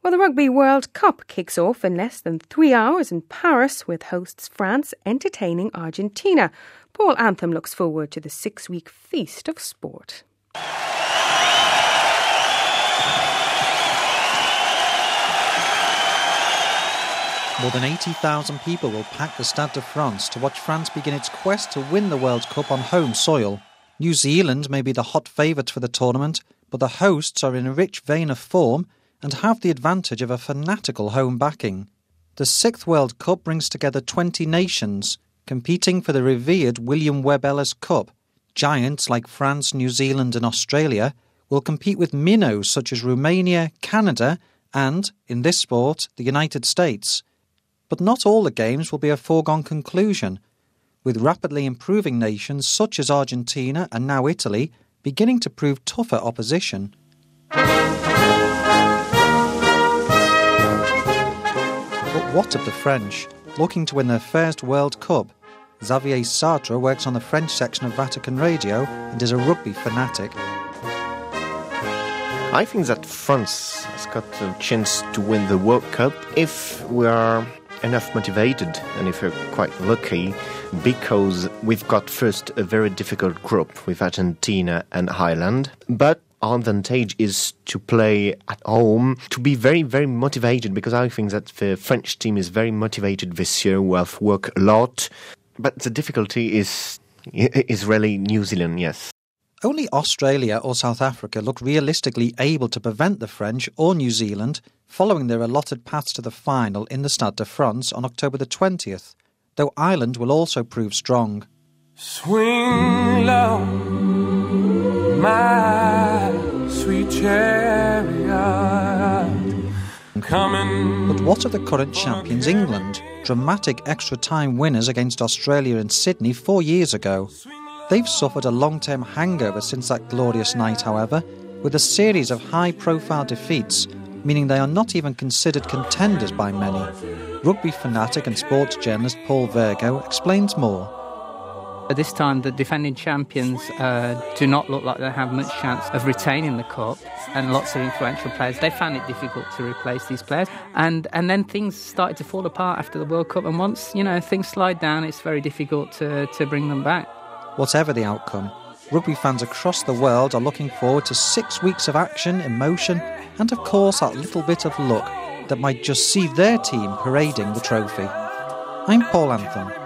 Well, the Rugby World Cup kicks off in less than 3 hours in Paris with hosts France entertaining Argentina. Paul Anthem looks forward to the 6-week feast of sport. More than 80,000 people will pack the Stade de France to watch France begin its quest to win the World Cup on home soil. New Zealand may be the hot favourites for the tournament, but the hosts are in a rich vein of form and have the advantage of a fanatical home backing. The 6th World Cup brings together 20 nations, competing for the revered William Webb Ellis Cup. Giants like France, New Zealand and Australia will compete with minnows such as Romania, Canada and, in this sport, the United States. But not all the games will be a foregone conclusion, with rapidly improving nations such as Argentina and now Italy beginning to prove tougher opposition. But what of the French, looking to win their first World Cup? Xavier Sartre works on the French section of Vatican Radio and is a rugby fanatic. I think that France has got a chance to win the World Cup if we are enough motivated and if we're quite lucky, because we've got first a very difficult group with Argentina and Ireland. But our advantage is to play at home, to be very, very motivated, because I think that the French team is very motivated this year. We have worked a lot. But the difficulty is really New Zealand, yes. Only Australia or South Africa look realistically able to prevent the French or New Zealand following their allotted paths to the final in the Stade de France on October the 20th, though Ireland will also prove strong. Swing low, my sweet chariot, coming. But what of the current champions England? Dramatic extra-time winners against Australia in Sydney 4 years ago. They've suffered a long-term hangover since that glorious night, however, with a series of high-profile defeats, meaning they are not even considered contenders by many. Rugby fanatic and sports journalist Paul Virgo explains more. At this time, the defending champions do not look like they have much chance of retaining the cup, and lots of influential players, they found it difficult to replace these players. And then things started to fall apart after the World Cup, and once things slide down, it's very difficult to bring them back. Whatever the outcome, rugby fans across the world are looking forward to 6 weeks of action, emotion, and of course that little bit of luck that might just see their team parading the trophy. I'm Paul Anthem.